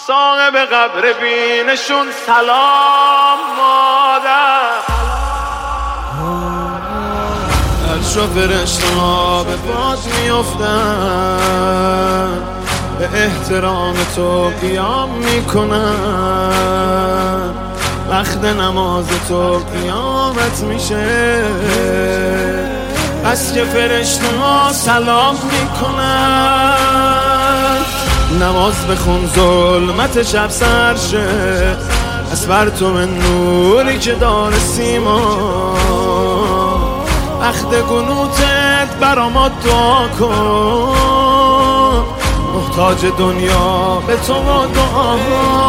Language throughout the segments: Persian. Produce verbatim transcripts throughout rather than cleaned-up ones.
صاحب قبر بینشون سلام مادر. عرش و فرشته ها به باد میافتن، به احترام تو قیام میکنن. وقت نماز تو قیامت میشه، پس که فرشته ها سلام میکنن. نماز بخون ظلمت شب سر شه، از بر تو من نوری که دار سیما. وقت قنوتت برا ما دعا کن، محتاج دنیا به تو و دعا.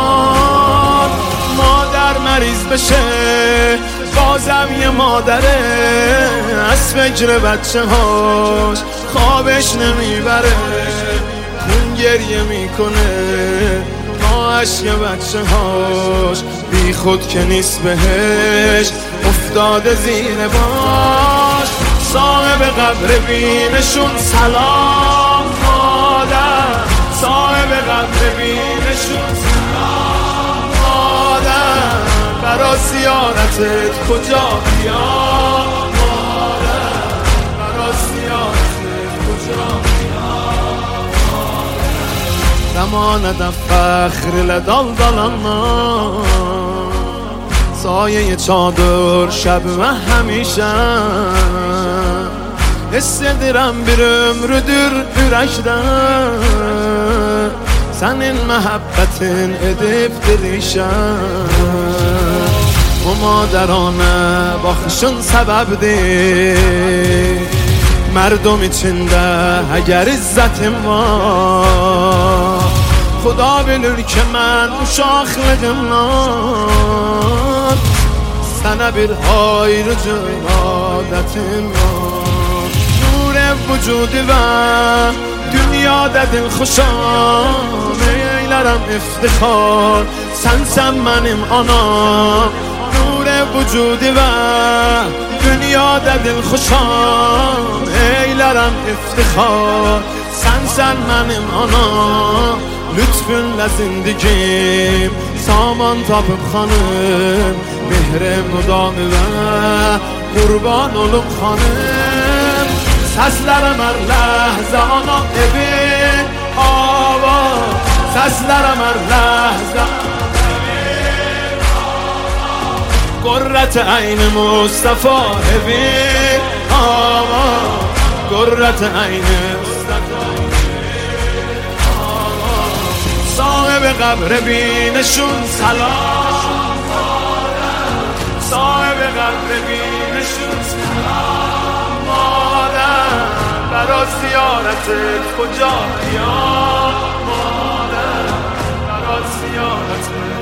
مادر مریض بشه بازم یه مادره، از فکر بچه هاش خوابش نمیبره. خون گریه میکنه با عشق بچه هاش، بی خود که نیست بهش افتاده زیر باش. صاحب قبر بینشون سلام مادر، صاحب قبر بینشون سلام مادر. برا زیارتت کجا بیام مادر، برا زیارتت کجا بیام مادر. زمانت فخر لدال دلنا، سایه چادر شب و همیشه. hissedirim bir ömrüdür yürekten, senin muhabbetin edip dirişen. Bu maderane bakışın sebepdir, merdum içinde eğer izzetim var. Xuda bilir ki mən uşaqlığımdan sənə bir ayrıcı adətim var. Nur vücudu və dünyada dil xoşam, eylərəm iftixar sənsən mənim anam. Nur vücudu və dünyada dil xoşam, eylərəm iftixar sənsən mənim anam. Lütfünlə zindigim saman tapıb xanım, mehrim mudamı və qurban olub xanım. Səslərəm hər ləhzə ana evin avar, səslərəm hər ləhzə evin avar. Qurrət-i ayni Mustafa evin avar, qurrət-i ayni Mustafa. صاحب قبر بینشون سلام مادر، صاحب قبر بینشون سلام مادر. برا زیارتت کجا بیام مادر، برا زیارتت